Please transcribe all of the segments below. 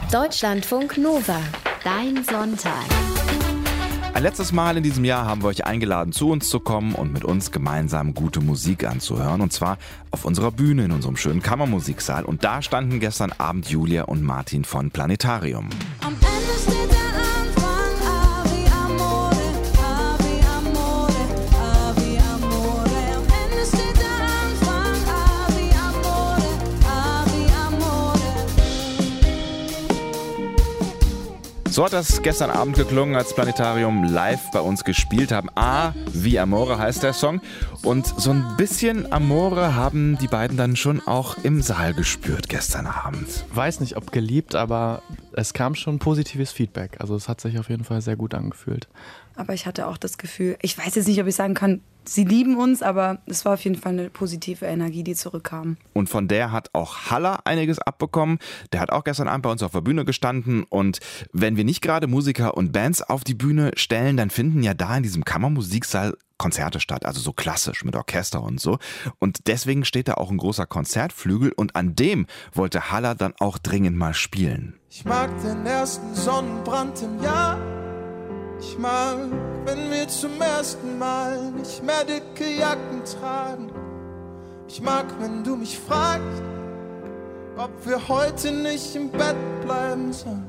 Deutschlandfunk Nova. Dein Sonntag. Ein letztes Mal in diesem Jahr haben wir euch eingeladen, zu uns zu kommen und mit uns gemeinsam gute Musik anzuhören. Und zwar auf unserer Bühne in unserem schönen Kammermusiksaal. Und da standen gestern Abend Julia und Martin von Planetarium. Am Ende steht der Anfang, Ave Amore, Ave Amore, Ave Amore. Am Ende steht der Anfang, Ave Amore, Ave Amore. So hat das gestern Abend geklungen, als Planetarium live bei uns gespielt haben. Wie Amore heißt der Song. Und so ein bisschen Amore haben die beiden dann schon auch im Saal gespürt gestern Abend. Weiß nicht, ob geliebt, aber es kam schon positives Feedback. Also es hat sich auf jeden Fall sehr gut angefühlt. Aber ich hatte auch das Gefühl, ich weiß jetzt nicht, ob ich sagen kann, sie lieben uns, aber es war auf jeden Fall eine positive Energie, die zurückkam. Und von der hat auch Haller einiges abbekommen. Der hat auch gestern Abend bei uns auf der Bühne gestanden. Und wenn wir nicht gerade Musiker und Bands auf die Bühne stellen, dann finden ja da in diesem Kammermusiksaal Konzerte statt, also so klassisch mit Orchester und so. Und deswegen steht da auch ein großer Konzertflügel und an dem wollte Haller dann auch dringend mal spielen. Ich mag den ersten Sonnenbrand im Jahr. Ich mag, wenn wir zum ersten Mal nicht mehr dicke Jacken tragen. Ich mag, wenn du mich fragst, ob wir heute nicht im Bett bleiben sollen.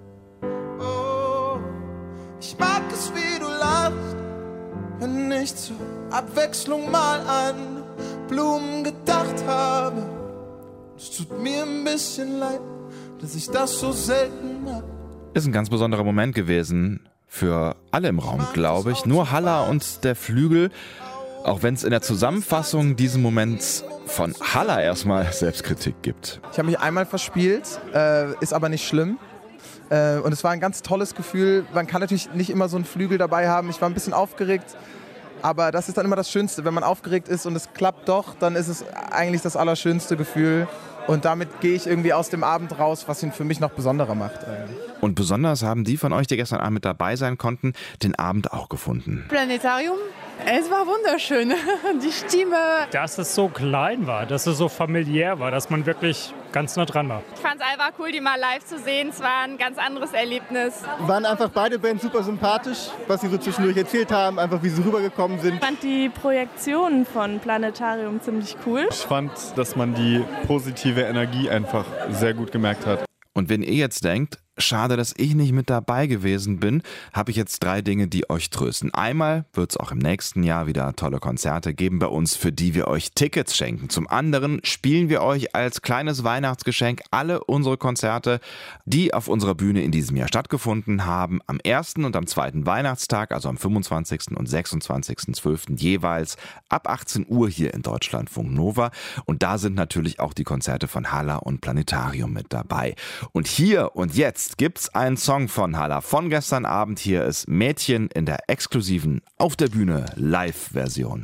Oh, ich mag es, wie du lachst, wenn ich zur Abwechslung mal an Blumen gedacht habe. Es tut mir ein bisschen leid, dass ich das so selten mag. Ist ein ganz besonderer Moment gewesen. Für alle im Raum, glaube ich. Nur Haller und der Flügel. Auch wenn es in der Zusammenfassung diesen Moments von Haller erstmal Selbstkritik gibt. Ich habe mich einmal verspielt, ist aber nicht schlimm. Und es war ein ganz tolles Gefühl. Man kann natürlich nicht immer so einen Flügel dabei haben. Ich war ein bisschen aufgeregt. Aber das ist dann immer das Schönste. Wenn man aufgeregt ist und es klappt doch, dann ist es eigentlich das allerschönste Gefühl. Und damit gehe ich irgendwie aus dem Abend raus, was ihn für mich noch besonderer macht eigentlich. Und besonders haben die von euch, die gestern Abend mit dabei sein konnten, den Abend auch gefunden. Planetarium, es war wunderschön. Die Stimme. Dass es so klein war, dass es so familiär war, dass man wirklich ganz nah dran war. Ich fand es einfach cool, die mal live zu sehen. Es war ein ganz anderes Erlebnis. Waren einfach beide Bands super sympathisch, was sie so zwischendurch erzählt haben, einfach wie sie rübergekommen sind. Ich fand die Projektion von Planetarium ziemlich cool. Ich fand, dass man die positive Energie einfach sehr gut gemerkt hat. Und wenn ihr jetzt denkt, schade, dass ich nicht mit dabei gewesen bin, habe ich jetzt 3 Dinge, die euch trösten. Einmal wird es auch im nächsten Jahr wieder tolle Konzerte geben bei uns, für die wir euch Tickets schenken. Zum anderen spielen wir euch als kleines Weihnachtsgeschenk alle unsere Konzerte, die auf unserer Bühne in diesem Jahr stattgefunden haben, am 1. und am 2. Weihnachtstag, also am 25. und 26.12. jeweils ab 18 Uhr hier in Deutschlandfunk Nova. Und da sind natürlich auch die Konzerte von Haller und Planetarium mit dabei. Und hier und jetzt gibt's einen Song von Haller von gestern Abend. Hier ist Mädchen in der exklusiven Auf der Bühne Live-Version.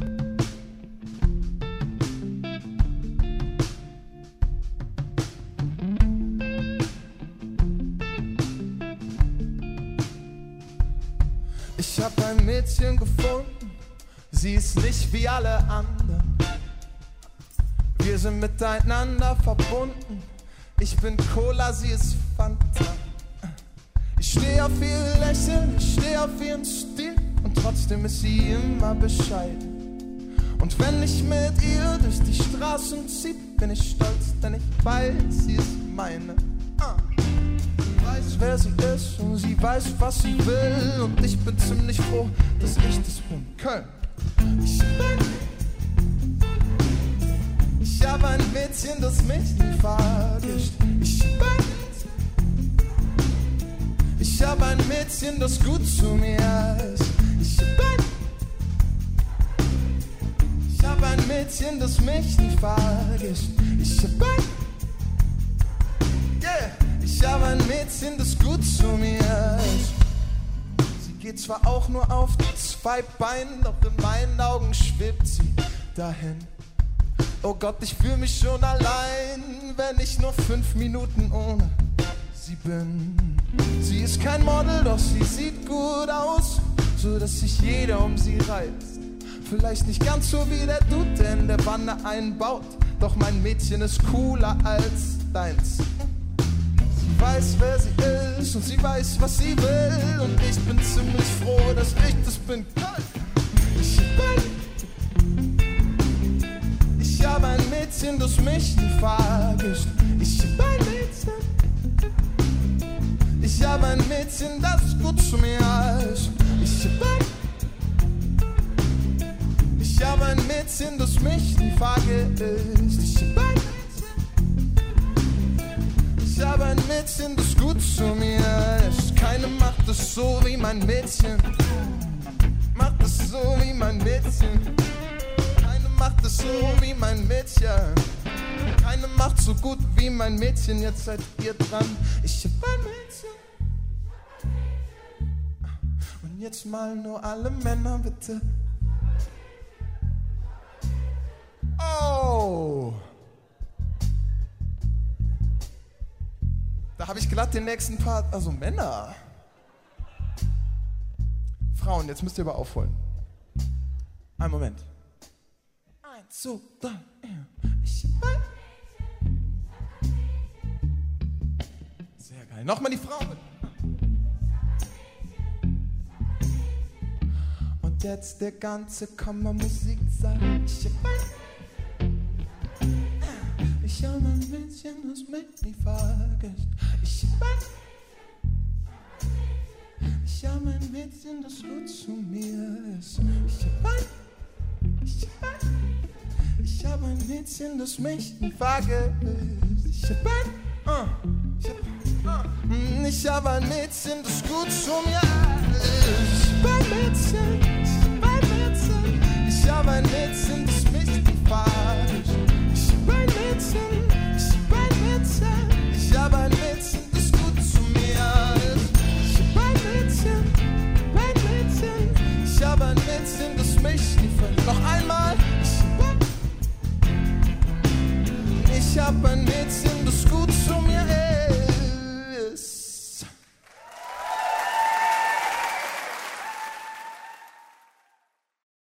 Ich hab ein Mädchen gefunden, sie ist nicht wie alle anderen. Wir sind miteinander verbunden. Ich bin Cola, sie ist Fanta. Ich stehe auf ihr Lächeln, ich stehe auf ihren Stil und trotzdem ist sie immer bescheiden. Und wenn ich mit ihr durch die Straßen zieh, bin ich stolz, denn ich weiß, sie ist meine. Sie weiß, wer sie ist und sie weiß, was sie will. Und ich bin ziemlich froh, dass ich das bin. Köln. Ich hab ein Mädchen, das mich nie vergisst. Ich hab ein Mädchen, das gut zu mir ist. Ich hab ein Mädchen, das mich nie vergisst. Ich hab ein Mädchen, das gut zu mir ist. Sie geht zwar auch nur auf 2 Beinen, doch in meinen Augen schwebt sie dahin. Oh Gott, ich fühl mich schon allein, wenn ich nur 5 Minuten ohne sie bin. Sie ist kein Model, doch sie sieht gut aus, so dass sich jeder um sie reizt. Vielleicht nicht ganz so wie der Dude, der in der Wanne einbaut, doch mein Mädchen ist cooler als deins. Sie weiß, wer sie ist und sie weiß, was sie will. Und ich bin ziemlich froh, dass ich das bin. Ich hab ein Mädchen, das mich nie vergisst. Ich hab ein Mädchen. Ich hab ein Mädchen, das gut zu mir ist. Ich hab ein Mädchen, das mich nie vergisst. Ich hab ein Mädchen, das gut zu mir ist. Keine macht es so wie mein Mädchen. Macht es so wie mein Mädchen. Keine macht es so wie mein Mädchen. Keine macht so gut wie mein Mädchen. Jetzt seid ihr dran. Ich hab ein Mädchen. Und jetzt mal nur alle Männer, bitte. Oh! Da habe ich glatt den nächsten Part. Also Männer. Frauen, jetzt müsst ihr aber aufholen. Einen Moment. 1, 2, 3. Sehr geil. Nochmal die Frauen. Und jetzt der ganze Kammermusiksaal. Ich hab ein Mädchen, das mich nie vergisst. Ich hab ein Mädchen, das gut zu mir ist. Ich hab ein Mädchen, das mich nie vergisst. Ich hab ein Mädchen, das gut zu mir ist. Ich hab ein Mädchen, das mich nie vergisst. Ich hab ein Mädchen, das gut zu mir ist. Ich hab ein Mädchen, das mich nie vergisst. Noch einmal. Ich hab ein Mädchen.